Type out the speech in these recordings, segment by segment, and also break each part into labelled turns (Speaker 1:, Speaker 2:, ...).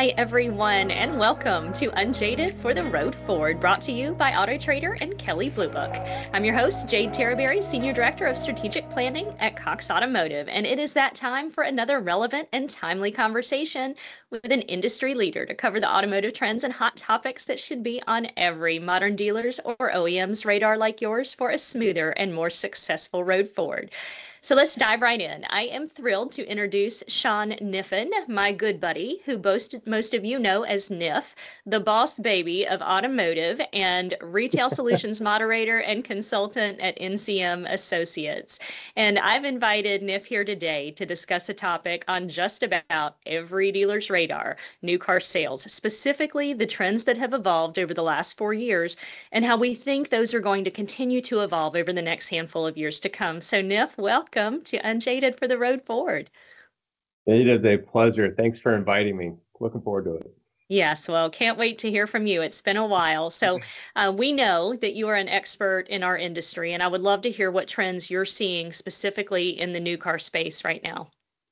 Speaker 1: Hi, everyone, and welcome to Unjaded for the Road Forward, brought to you by AutoTrader and Kelley Blue Book. I'm your host, Jade Terraberry, Senior Director of Strategic Planning at Cox Automotive, and it is that time for another relevant and timely conversation with an industry leader to cover the automotive trends and hot topics that should be on every modern dealer's or OEM's radar like yours for a smoother and more successful road forward. So let's dive right in. I am thrilled to introduce Sean Niffen, my good buddy, who most of you know as Niff, the boss baby of automotive and retail solutions moderator and consultant at NCM Associates. And I've invited Niff here today to discuss a topic on just about every dealer's radar, new car sales, specifically the trends that have evolved over the last 4 years and how we think those are going to continue to evolve over the next handful of years to come. So Niff, welcome to Unjaded for the Road Forward.
Speaker 2: It is a pleasure. Thanks for inviting me. Looking forward to it.
Speaker 1: Yes, well, can't wait to hear from you. It's been a while. So we know that you are an expert in our industry, and I would love to hear what trends you're seeing specifically in the new car space right now.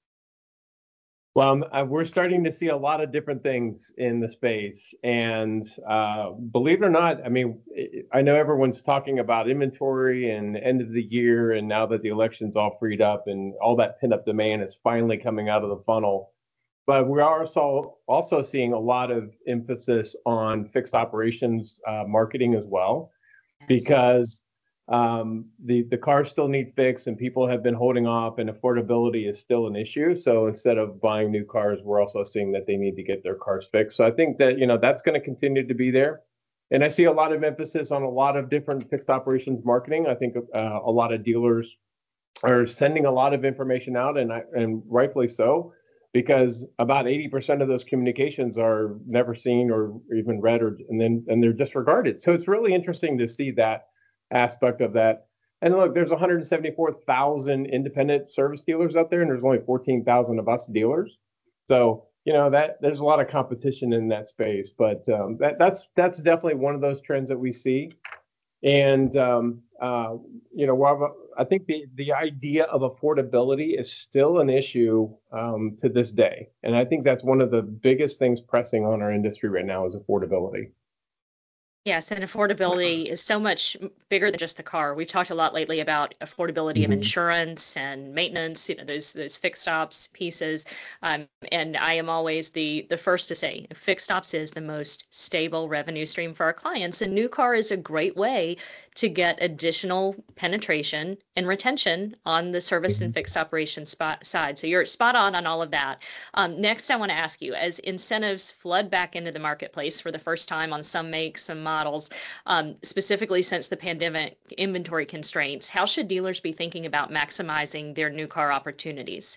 Speaker 2: Well, we're starting to see a lot of different things in the space. And believe it or not, I mean, I know everyone's talking about inventory and end of the year. And now that the election's all freed up and all that pent up demand is finally coming out of the funnel. But we are also seeing a lot of emphasis on fixed operations marketing as well, because the cars still need fixed and people have been holding off and affordability is still an issue. So instead of buying new cars, we're also seeing that they need to get their cars fixed. So I think that, that's going to continue to be there. And I see a lot of emphasis on a lot of different fixed operations marketing. I think a lot of dealers are sending a lot of information out, and rightfully so, because about 80% of those communications are never seen or even read, and they're disregarded. So it's really interesting to see that aspect of that. And look, there's 174,000 independent service dealers out there, and there's only 14,000 of us dealers. So that there's a lot of competition in that space, but that's definitely one of those trends that we see. And while I think the idea of affordability is still an issue to this day, and I think that's one of the biggest things pressing on our industry right now is affordability.
Speaker 1: Yes, and affordability is so much bigger than just the car. We've talked a lot lately about affordability of insurance and maintenance, those fixed ops pieces. And I am always the first to say fixed ops is the most stable revenue stream for our clients. A new car is a great way to get additional penetration and retention on the service and fixed operations side. So you're spot on all of that. Next, I want to ask you, as incentives flood back into the marketplace for the first time on some makes, some models, specifically since the pandemic inventory constraints, how should dealers be thinking about maximizing their new car opportunities?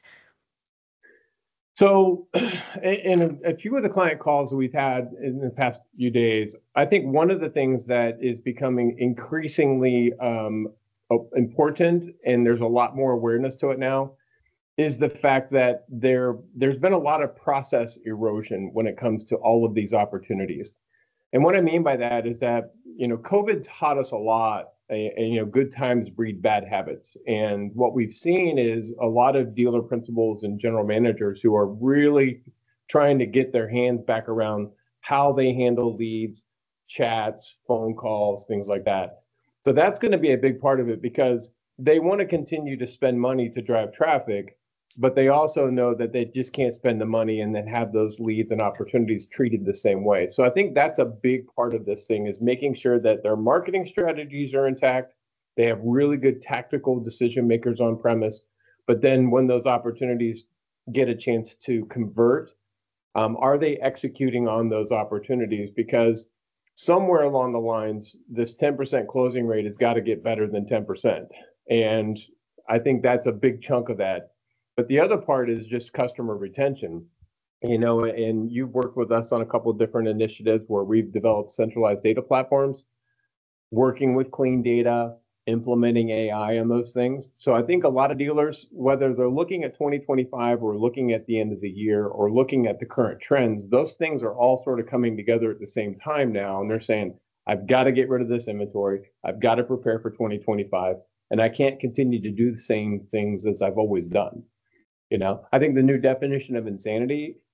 Speaker 2: So in a few of the client calls that we've had in the past few days, I think one of the things that is becoming increasingly important, and there's a lot more awareness to it now, is the fact that there's been a lot of process erosion when it comes to all of these opportunities. And what I mean by that is that, COVID taught us a lot. Good times breed bad habits. And what we've seen is a lot of dealer principals and general managers who are really trying to get their hands back around how they handle leads, chats, phone calls, things like that. So that's going to be a big part of it, because they want to continue to spend money to drive traffic, but they also know that they just can't spend the money and then have those leads and opportunities treated the same way. So I think that's a big part of this thing, is making sure that their marketing strategies are intact. They have really good tactical decision makers on premise. But then when those opportunities get a chance to convert, are they executing on those opportunities? Because somewhere along the lines, this 10% closing rate has got to get better than 10%. And I think that's a big chunk of that. But the other part is just customer retention, and you've worked with us on a couple of different initiatives where we've developed centralized data platforms, working with clean data, implementing AI on those things. So I think a lot of dealers, whether they're looking at 2025 or looking at the end of the year or looking at the current trends, those things are all sort of coming together at the same time now. And they're saying, I've got to get rid of this inventory. I've got to prepare for 2025. And I can't continue to do the same things as I've always done. I think the new definition of insanity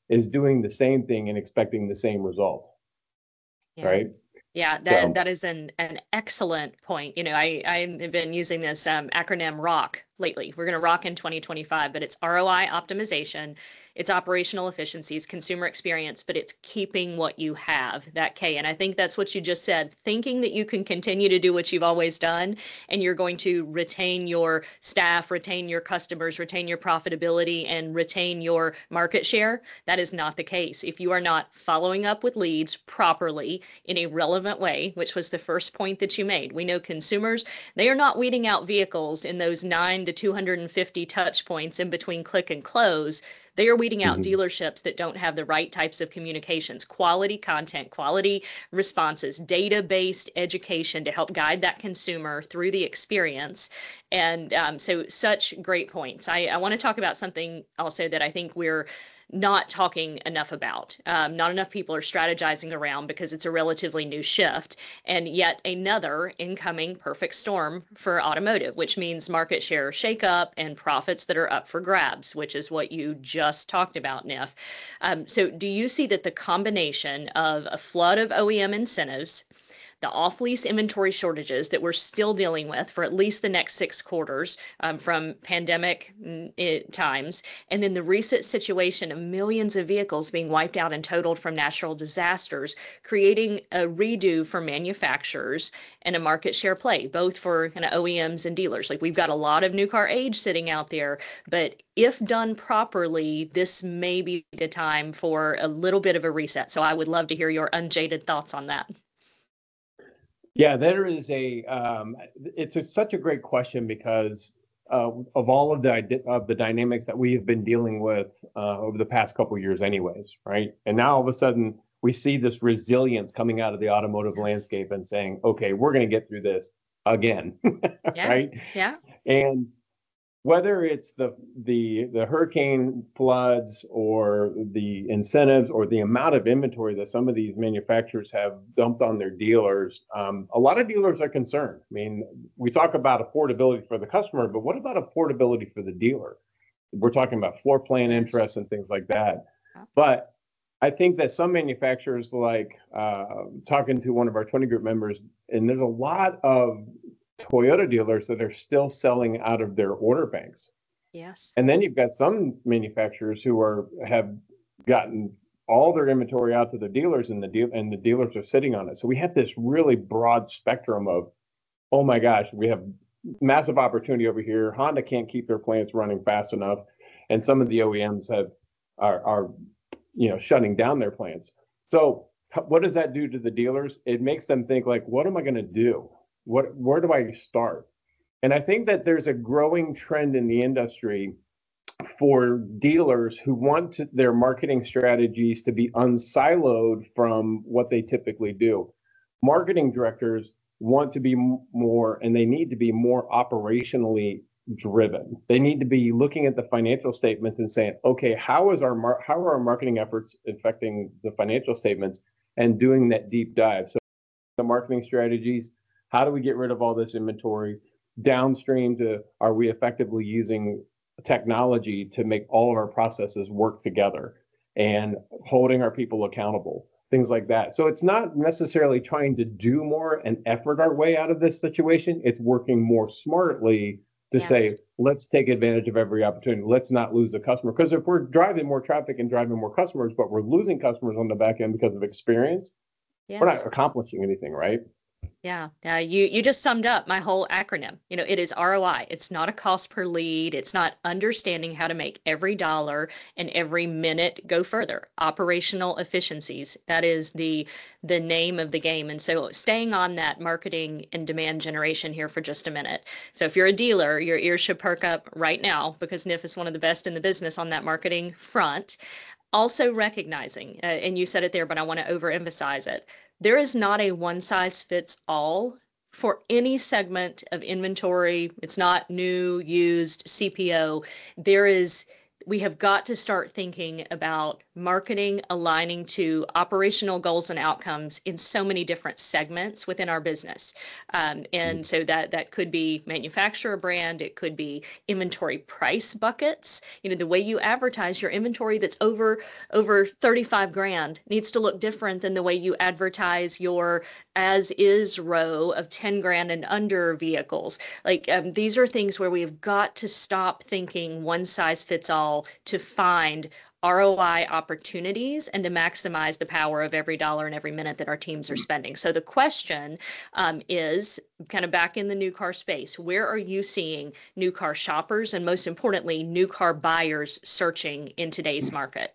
Speaker 2: is doing the same thing and expecting the same result,
Speaker 1: Yeah.
Speaker 2: right?
Speaker 1: Yeah,
Speaker 2: So,
Speaker 1: that is an excellent point. I've been using this acronym ROC lately. We're going to rock in 2025, but it's ROI optimization, it's operational efficiencies, consumer experience, but it's keeping what you have, that K. And I think that's what you just said, thinking that you can continue to do what you've always done and you're going to retain your staff, retain your customers, retain your profitability, and retain your market share. That is not the case. If you are not following up with leads properly in a relevant way, which was the first point that you made, we know consumers, they are not weeding out vehicles in those 9 to 250 touch points in between click and close. They are weeding out
Speaker 2: mhm.
Speaker 1: dealerships that don't have the right types of communications, quality content, quality responses, data-based education to help guide that consumer through the experience. And so such great points. I want to talk about something also that I think we're not talking enough about. Not enough people are strategizing around because it's a relatively new shift, and yet another incoming perfect storm for automotive, which means market share shakeup and profits that are up for grabs, which is what you just talked about, Niff. So do you see that the combination of a flood of OEM incentives, the off-lease inventory shortages that we're still dealing with for at least the next 6 quarters from pandemic times, and then the recent situation of millions of vehicles being wiped out and totaled from natural disasters, creating a redo for manufacturers and a market share play, both for kind of OEMs and dealers. Like we've got a lot of new car age sitting out there, but if done properly, this may be the time for a little bit of a reset. So I would love to hear your unjaded thoughts on that.
Speaker 2: Yeah, there is such a great question because of all of the dynamics that we have been dealing with over the past couple of years, anyways, right? And now all of a sudden we see this resilience coming out of the automotive landscape and saying, okay, we're going to get through this again,
Speaker 1: Yeah,
Speaker 2: right?
Speaker 1: yeah,
Speaker 2: And whether it's the hurricane floods or the incentives or the amount of inventory that some of these manufacturers have dumped on their dealers, a lot of dealers are concerned. I mean, we talk about affordability for the customer, but what about affordability for the dealer? We're talking about floor plan
Speaker 1: yes.
Speaker 2: interest and things like that. But I think that some manufacturers, like talking to one of our 20 group members, and there's a lot of Toyota dealers that are still selling out of their order banks.
Speaker 1: Yes.
Speaker 2: And then you've got some manufacturers who have gotten all their inventory out to the dealers, and the dealers are sitting on it. So we have this really broad spectrum of, oh my gosh, we have massive opportunity over here. Honda can't keep their plants running fast enough, and some of the OEMs are shutting down their plants. So what does that do to the dealers? It makes them think like, what am I going to do? Where do I start? And I think that there's a growing trend in the industry for dealers who want their marketing strategies to be unsiloed from what they typically do. Marketing directors want to be more, and they need to be more operationally driven. They need to be looking at the financial statements and saying, okay, how are our marketing efforts affecting the financial statements, and doing that deep dive. So the marketing strategies, how do we get rid of all this inventory? Downstream to, are we effectively using technology to make all of our processes work together and holding our people accountable, things like that. So it's not necessarily trying to do more and effort our way out of this situation. It's working more smartly to
Speaker 1: Yes.
Speaker 2: say, let's take advantage of every opportunity. Let's not lose a customer. Because if we're driving more traffic and driving more customers, but we're losing customers on the back end because of experience, we're not
Speaker 1: Yes.
Speaker 2: accomplishing anything, right?
Speaker 1: Yeah, you just summed up my whole acronym. It is ROI. It's not a cost per lead. It's not understanding how to make every dollar and every minute go further. Operational efficiencies. That is the name of the game. And so staying on that marketing and demand generation here for just a minute. So if you're a dealer, your ears should perk up right now because NIF is one of the best in the business on that marketing front. Also recognizing, and you said it there, but I want to overemphasize it, there is not a one size fits all for any segment of inventory. It's not new, used, CPO. There is we have got to start thinking about marketing aligning to operational goals and outcomes in so many different segments within our business. And so that could be manufacturer brand, it could be inventory price buckets. The way you advertise your inventory that's over 35 grand needs to look different than the way you advertise your as is row of 10 grand and under vehicles. These are things where we've got to stop thinking one size fits all to find ROI opportunities and to maximize the power of every dollar and every minute that our teams are spending. So the question is kind of back in the new car space. Where are you seeing new car shoppers and most importantly, new car buyers searching in today's market?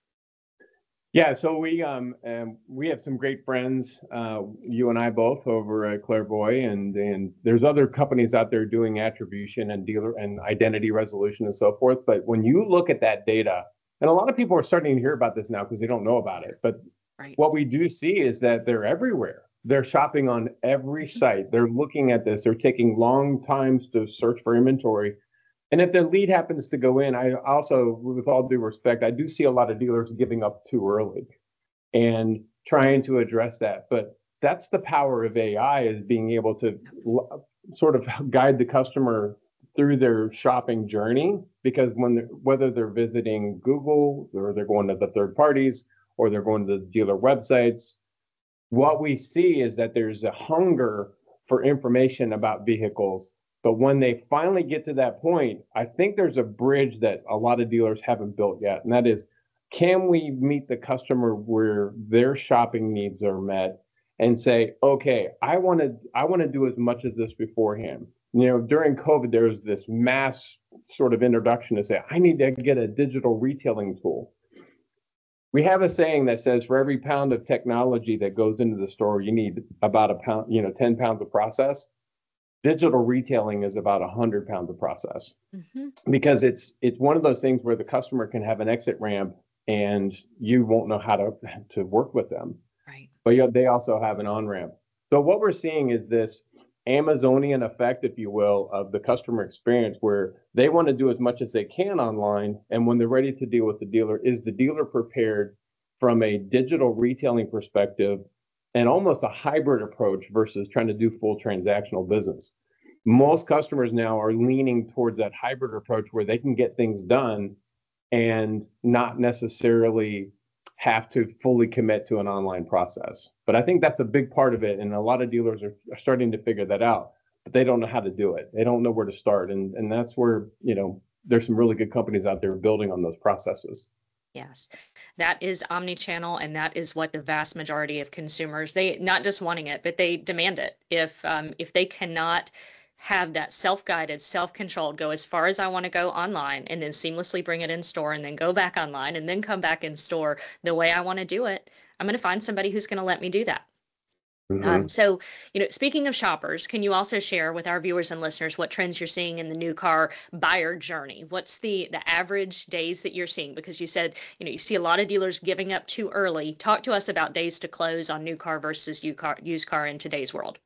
Speaker 2: Yeah, so we have some great friends, you and I both, over at Clairvoy, and there's other companies out there doing attribution and dealer and identity resolution and so forth. But when you look at that data, and a lot of people are starting to hear about this now because they don't know about it, but what we do see is that they're everywhere. They're shopping on every site. They're looking at this. They're taking long times to search for inventory. And if the lead happens to go in, I also, with all due respect, I do see a lot of dealers giving up too early and trying to address that. But that's the power of AI, is being able to sort of guide the customer through their shopping journey, because whether they're visiting Google or they're going to the third parties or they're going to the dealer websites, what we see is that there's a hunger for information about vehicles. But when they finally get to that point, I think there's a bridge that a lot of dealers haven't built yet. And that is, can we meet the customer where their shopping needs are met and say, okay, I want to do as much of this beforehand. During COVID, there was this mass sort of introduction to say, I need to get a digital retailing tool. We have a saying that says for every pound of technology that goes into the store, you need about a pound, 10 pounds of process. Digital retailing is about 100 pounds of process, because it's one of those things where the customer can have an exit ramp and you won't know how to work with them.
Speaker 1: Right.
Speaker 2: But they also have an on ramp. So what we're seeing is this Amazonian effect, if you will, of the customer experience, where they want to do as much as they can online. And when they're ready to deal with the dealer, is the dealer prepared from a digital retailing perspective and almost a hybrid approach versus trying to do full transactional business. Most customers now are leaning towards that hybrid approach where they can get things done and not necessarily have to fully commit to an online process. But I think that's a big part of it. And a lot of dealers are starting to figure that out, but they don't know how to do it. They don't know where to start. And that's where, there's some really good companies out there building on those processes.
Speaker 1: Yes, that is omni-channel, and that is what the vast majority of consumers, they not just wanting it, but they demand it. If they cannot have that self-guided, self-controlled, go as far as I want to go online and then seamlessly bring it in store and then go back online and then come back in store the way I want to do it, I'm going to find somebody who's going to let me do that. So, speaking of shoppers, can you also share with our viewers and listeners what trends you're seeing in the new car buyer journey? What's the average days that you're seeing? Because you said, you see a lot of dealers giving up too early. Talk to us about days to close on new car versus used car in today's world.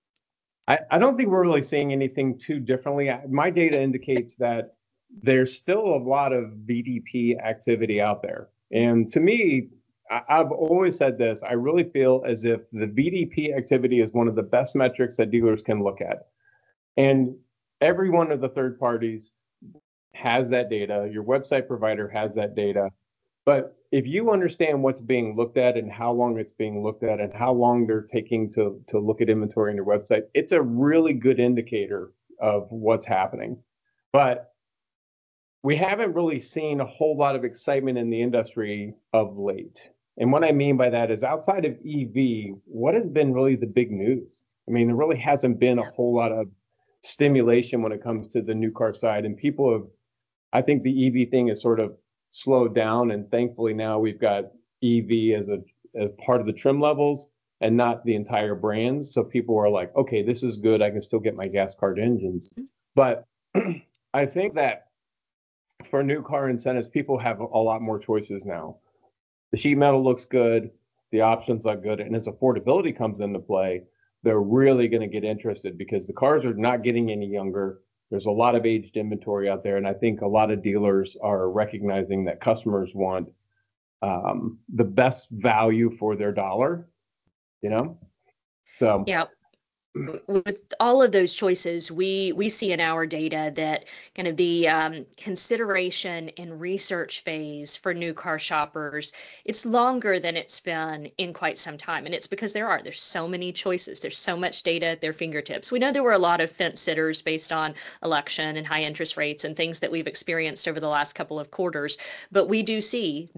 Speaker 2: I don't think we're really seeing anything too differently. My data indicates that there's still a lot of VDP activity out there. And to me, I've always said this, I really feel as if the VDP activity is one of the best metrics that dealers can look at. And every one of the third parties has that data. Your website provider has that data. But if you understand what's being looked at and how long it's being looked at and how long they're taking to look at inventory on your website, it's a really good indicator of what's happening. But we haven't really seen a whole lot of excitement in the industry of late. And what I mean by that is, outside of EV, what has been really the big news? I mean, there really hasn't been a whole lot of stimulation when it comes to the new car side. And people have, I think the EV thing is sort of slowed down, and thankfully now we've got EV as part of the trim levels and not the entire brands. So people are like, okay, this is good. I can still get my gas card engines. But I think that for new car incentives, people have a lot more choices now. The sheet metal looks good, the options are good, and as affordability comes into play, they're really going to get interested because the cars are not getting any younger. There's a lot of aged inventory out there, and I think a lot of dealers are recognizing that customers want the best value for their dollar, you know? So
Speaker 1: Yeah, with all of those choices, we see in our data that kind of the consideration and research phase for new car shoppers, it's longer than it's been in quite some time. And it's because there's so many choices. There's so much data at their fingertips. We know there were a lot of fence sitters based on election and high interest rates and things that we've experienced over the last couple of quarters. But we do see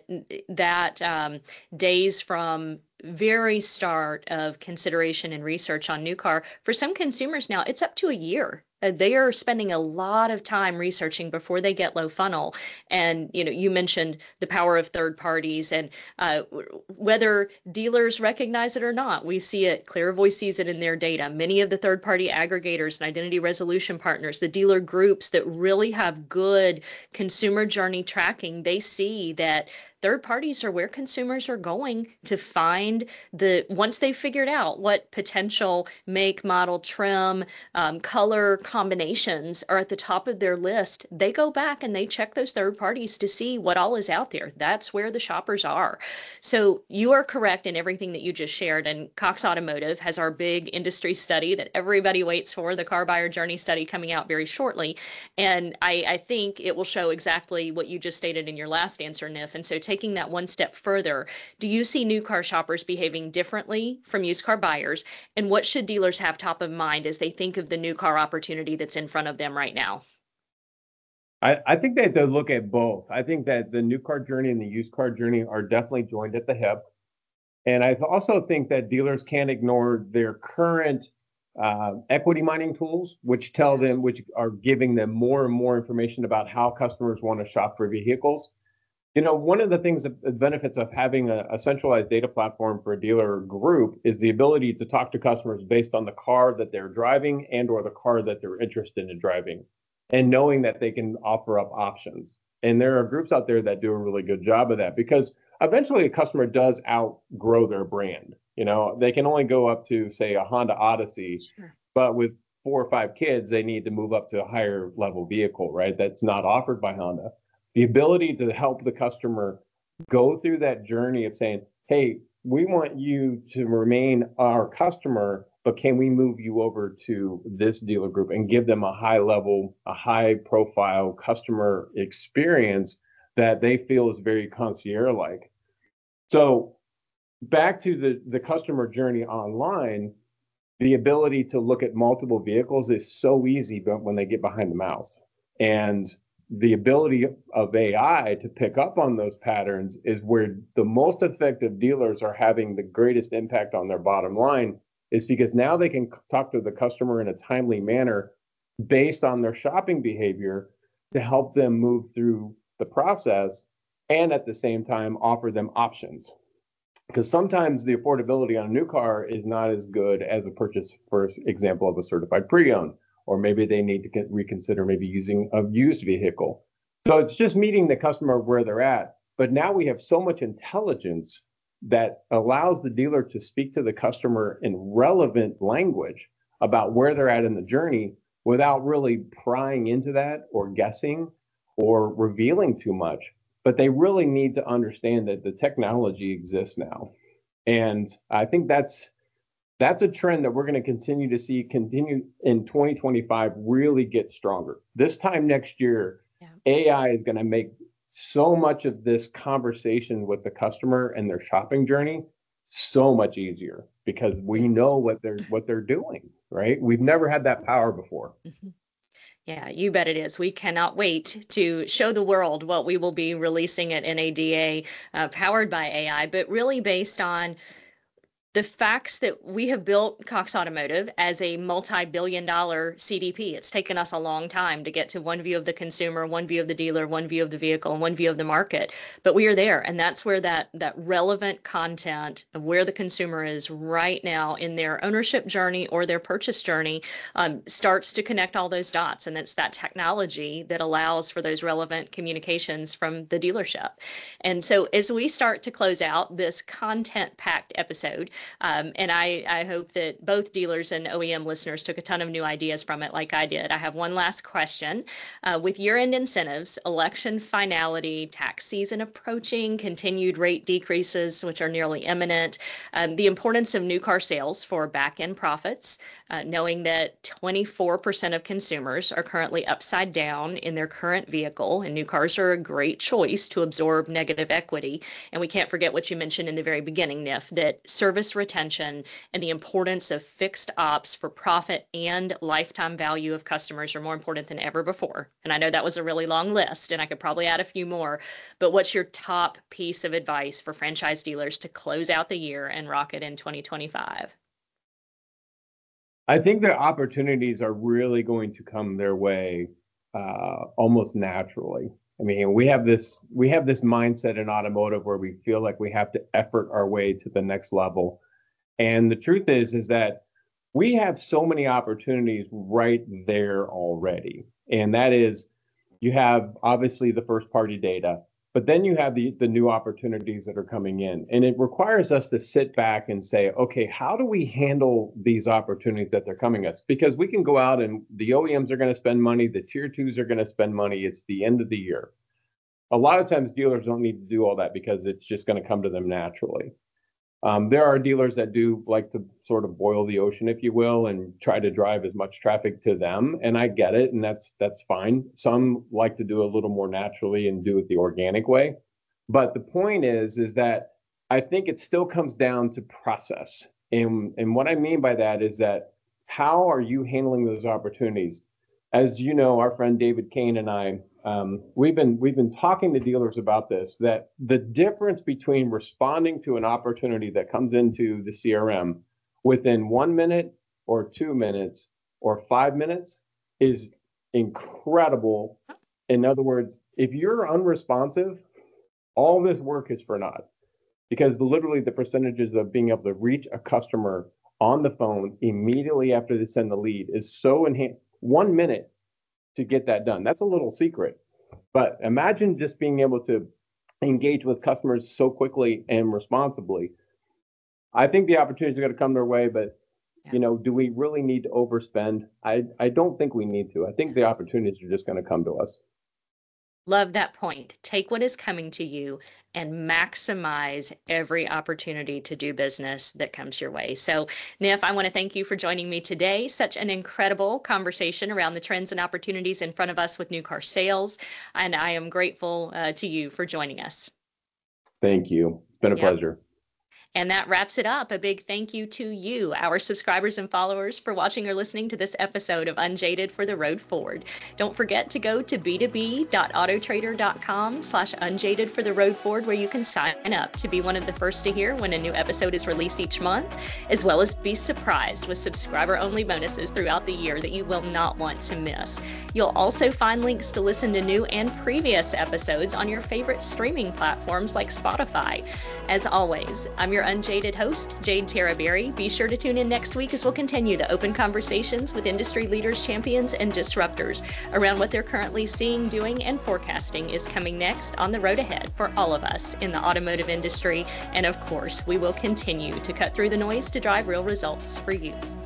Speaker 1: that days from very start of consideration and research on new car, for some consumers now, it's up to a year. They are spending a lot of time researching before they get low funnel. And, you mentioned the power of third parties and whether dealers recognize it or not, we see it. Clearvoice sees it in their data. Many of the third party aggregators and identity resolution partners, the dealer groups that really have good consumer journey tracking, they see that third parties are where consumers are going to find once they've figured out what potential make, model, trim, color combinations are at the top of their list, they go back and they check those third parties to see what all is out there. That's where the shoppers are. So you are correct in everything that you just shared. And Cox Automotive has our big industry study that everybody waits for, the car buyer journey study coming out very shortly. And I think it will show exactly what you just stated in your last answer, Nif. And so taking that one step further, do you see new car shoppers behaving differently from used car buyers? And what should dealers have top of mind as they think of the new car opportunity that's in front of them right now?
Speaker 2: I think they have to look at both. I think that the new car journey and the used car journey are definitely joined at the hip. And I also think that dealers can't ignore their current equity mining tools, which are giving them more and more information about how customers want to shop for vehicles. One of the things, the benefits of having a centralized data platform for a dealer group is the ability to talk to customers based on the car that they're driving and or the car that they're interested in driving, and knowing that they can offer up options. And there are groups out there that do a really good job of that, because eventually a customer does outgrow their brand. They can only go up to, say, a Honda Odyssey, sure, but with 4 or 5 kids, they need to move up to a higher level vehicle, right? That's not offered by Honda. The ability to help the customer go through that journey of saying, hey, we want you to remain our customer, but can we move you over to this dealer group and give them a high profile customer experience that they feel is very concierge like. So back to the customer journey online, the ability to look at multiple vehicles is so easy, but when they get behind the mouse, and the ability of AI to pick up on those patterns is where the most effective dealers are having the greatest impact on their bottom line, is because now they can talk to the customer in a timely manner based on their shopping behavior to help them move through the process, and at the same time offer them options. Because sometimes the affordability on a new car is not as good as a purchase, for example, of a certified pre-owned, or maybe they need to reconsider maybe using a used vehicle. So it's just meeting the customer where they're at. But now we have so much intelligence that allows the dealer to speak to the customer in relevant language about where they're at in the journey without really prying into that or guessing or revealing too much. But they really need to understand that the technology exists now. And I think that's a trend that we're going to continue to see continue in 2025, really get stronger. This time next year, yeah, AI is going to make so much of this conversation with the customer and their shopping journey so much easier, because we know what they're doing, right? We've never had that power before.
Speaker 1: Mm-hmm. Yeah, you bet it is. We cannot wait to show the world what we will be releasing at NADA, powered by AI, but really based on the facts that we have built Cox Automotive as a multi-billion-dollar CDP. It's taken us a long time to get to one view of the consumer, one view of the dealer, one view of the vehicle, and one view of the market. But we are there, and that's where that relevant content of where the consumer is right now in their ownership journey or their purchase journey starts to connect all those dots. And it's that technology that allows for those relevant communications from the dealership. And so as we start to close out this content-packed episode, And I hope that both dealers and OEM listeners took a ton of new ideas from it like I did. I have one last question. With year-end incentives, election finality, tax season approaching, continued rate decreases, which are nearly imminent, the importance of new car sales for back-end profits, knowing that 24% of consumers are currently upside down in their current vehicle, and new cars are a great choice to absorb negative equity. And we can't forget what you mentioned in the very beginning, Niff, that service retention and the importance of fixed ops for profit and lifetime value of customers are more important than ever before. And I know that was a really long list, and I could probably add a few more, but what's your top piece of advice for franchise dealers to close out the year and rock it in 2025?
Speaker 2: I think the opportunities are really going to come their way almost naturally. I mean, we have this mindset in automotive where we feel like we have to effort our way to the next level. And the truth is that we have so many opportunities right there already. And that is, you have obviously the first party data, but then you have the new opportunities that are coming in. And it requires us to sit back and say, okay, how do we handle these opportunities that they're coming us? Because we can go out and the OEMs are going to spend money, the tier twos are going to spend money. It's the end of the year. A lot of times dealers don't need to do all that because it's just going to come to them naturally. There are dealers that do like to sort of boil the ocean, if you will, and try to drive as much traffic to them. And I get it, and that's fine. Some like to do a little more naturally and do it the organic way. But the point is that I think it still comes down to process. And what I mean by that is that how are you handling those opportunities? As you know, our friend David Kane and I, we've been talking to dealers about this, that the difference between responding to an opportunity that comes into the CRM within 1 minute or 2 minutes or 5 minutes is incredible. In other words, if you're unresponsive, all this work is for naught, because literally the percentages of being able to reach a customer on the phone immediately after they send the lead is so enhanced. 1 minute to get that done. That's a little secret. But imagine just being able to engage with customers so quickly and responsibly. I think the opportunities are going to come their way, but do we really need to overspend? I don't think we need to. I think the opportunities are just going to come to us.
Speaker 1: Love that point. Take what is coming to you and maximize every opportunity to do business that comes your way. So, Niff, I want to thank you for joining me today. Such an incredible conversation around the trends and opportunities in front of us with new car sales. And I am grateful to you for joining us.
Speaker 2: Thank you. It's been a pleasure.
Speaker 1: And that wraps it up. A big thank you to you, our subscribers and followers, for watching or listening to this episode of Unjaded for the Road Forward. Don't forget to go to b2b.autotrader.com/unjaded for the road forward, where you can sign up to be one of the first to hear when a new episode is released each month, as well as be surprised with subscriber-only bonuses throughout the year that you will not want to miss. You'll also find links to listen to new and previous episodes on your favorite streaming platforms like Spotify. As always, I'm your Unjaded host, Jade Terraberry. Be sure to tune in next week as we'll continue the open conversations with industry leaders, champions, and disruptors around what they're currently seeing, doing, and forecasting is coming next on the road ahead for all of us in the automotive industry. And of course, we will continue to cut through the noise to drive real results for you.